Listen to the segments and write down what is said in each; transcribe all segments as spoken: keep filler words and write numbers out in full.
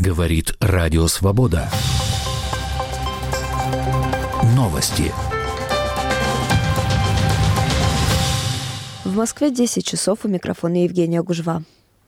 Говорит Радио Свобода. Новости. В Москве десять часов, у микрофона Евгения Гужва.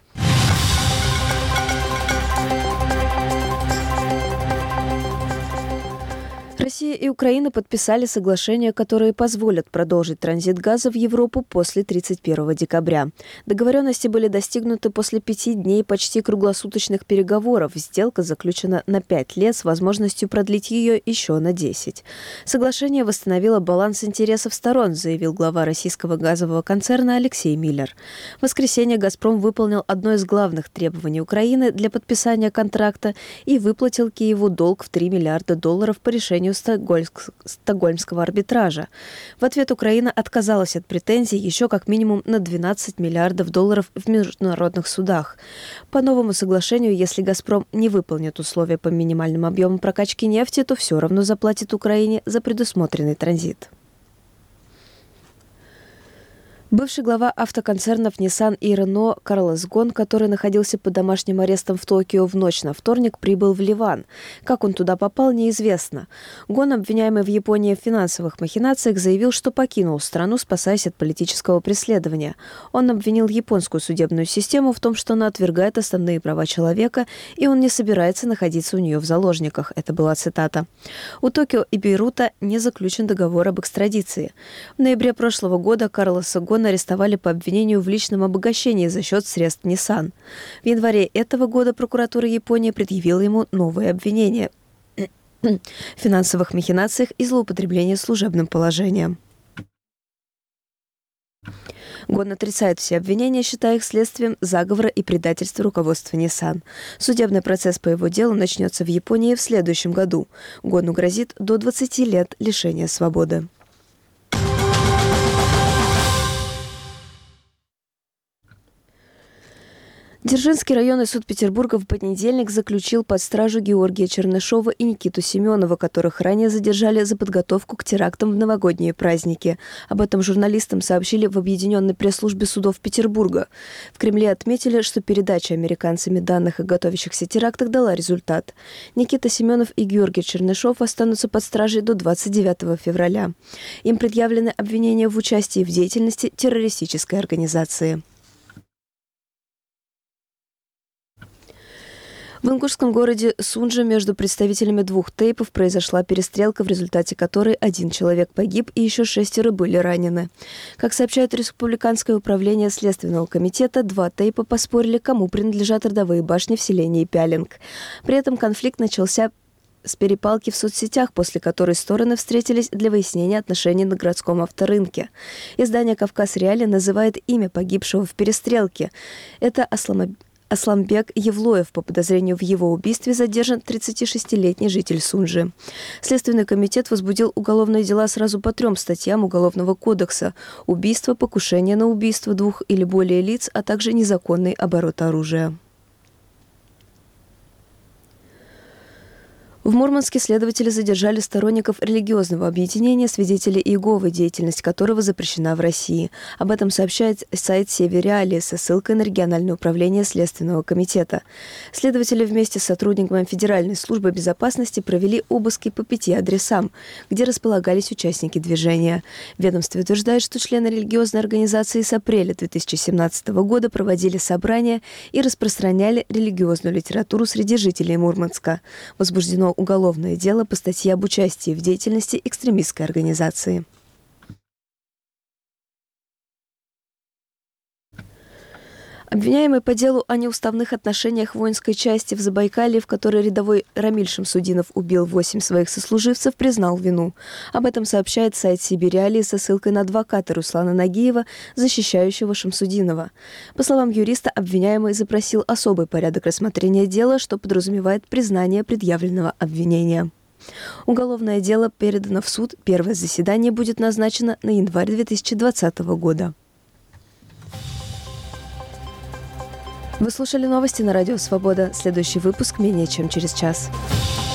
Россия и Украина подписали соглашения, которые позволят продолжить транзит газа в Европу после тридцать первого декабря. Договоренности были достигнуты после пяти дней почти круглосуточных переговоров. Сделка заключена на пять лет с возможностью продлить ее еще на десять. Соглашение восстановило баланс интересов сторон, заявил глава российского газового концерна Алексей Миллер. В воскресенье «Газпром» выполнил одно из главных требований Украины для подписания контракта и выплатил Киеву долг в три миллиарда долларов по решению Стокгольмского арбитража. В ответ Украина отказалась от претензий еще как минимум на двенадцать миллиардов долларов в международных судах. По новому соглашению, если «Газпром» не выполнит условия по минимальным объемам прокачки нефти, то все равно заплатит Украине за предусмотренный транзит. Бывший глава автоконцернов Nissan и Renault Карлос Гон, который находился под домашним арестом в Токио в ночь на вторник, прибыл в Ливан. Как он туда попал, неизвестно. Гон, обвиняемый в Японии в финансовых махинациях, заявил, что покинул страну, спасаясь от политического преследования. Он обвинил японскую судебную систему в том, что она отвергает основные права человека, и он не собирается находиться у нее в заложниках. Это была цитата. У Токио и Бейрута не заключен договор об экстрадиции. В ноябре прошлого года Карлоса Гона арестовали по обвинению в личном обогащении за счет средств Nissan. В январе этого года прокуратура Японии предъявила ему новые обвинения в финансовых махинациях и злоупотреблении служебным положением. Гон отрицает все обвинения, считая их следствием заговора и предательства руководства Nissan. Судебный процесс по его делу начнется в Японии в следующем году. Гону грозит до двадцати лет лишения свободы. Дзержинский районный суд Петербурга в понедельник заключил под стражу Георгия Чернышова и Никиту Семенова, которых ранее задержали за подготовку к терактам в новогодние праздники. Об этом журналистам сообщили в Объединенной пресс-службе судов Петербурга. В Кремле отметили, что передача американцами данных о готовящихся терактах дала результат. Никита Семенов и Георгий Чернышов останутся под стражей до двадцать девятого февраля. Им предъявлены обвинения в участии в деятельности террористической организации. В ингушском городе Сунжа между представителями двух тейпов произошла перестрелка, в результате которой один человек погиб и еще шестеро были ранены. Как сообщает Республиканское управление Следственного комитета, два тейпа поспорили, кому принадлежат родовые башни в селении Пялинг. При этом конфликт начался с перепалки в соцсетях, после которой стороны встретились для выяснения отношений на городском авторынке. Издание «Кавказ Реали» называет имя погибшего в перестрелке. Это Аслама... Асламбек Евлоев. По подозрению в его убийстве задержан тридцатишестилетний житель Сунжи. Следственный комитет возбудил уголовные дела сразу по трем статьям Уголовного кодекса: убийство, покушение на убийство двух или более лиц, а также незаконный оборот оружия. В Мурманске следователи задержали сторонников религиозного объединения «Свидетели Иеговы», деятельность которого запрещена в России. Об этом сообщает сайт «Северреалии» со ссылкой на региональное управление Следственного комитета. Следователи вместе с сотрудниками Федеральной службы безопасности провели обыски по пяти адресам, где располагались участники движения. Ведомство утверждает, что члены религиозной организации с апреля две тысячи семнадцатого года проводили собрания и распространяли религиозную литературу среди жителей Мурманска. Возбуждено уголовное дело по статье об участии в деятельности экстремистской организации. Обвиняемый по делу о неуставных отношениях в воинской части в Забайкалье, в которой рядовой Рамиль Шамсудинов убил восемь своих сослуживцев, признал вину. Об этом сообщает сайт «Сибирь-Реалии» со ссылкой на адвоката Руслана Нагиева, защищающего Шамсудинова. По словам юриста, обвиняемый запросил особый порядок рассмотрения дела, что подразумевает признание предъявленного обвинения. Уголовное дело передано в суд. Первое заседание будет назначено на январь две тысячи двадцатого года. Вы слушали новости на Радио Свобода. Следующий выпуск менее чем через час.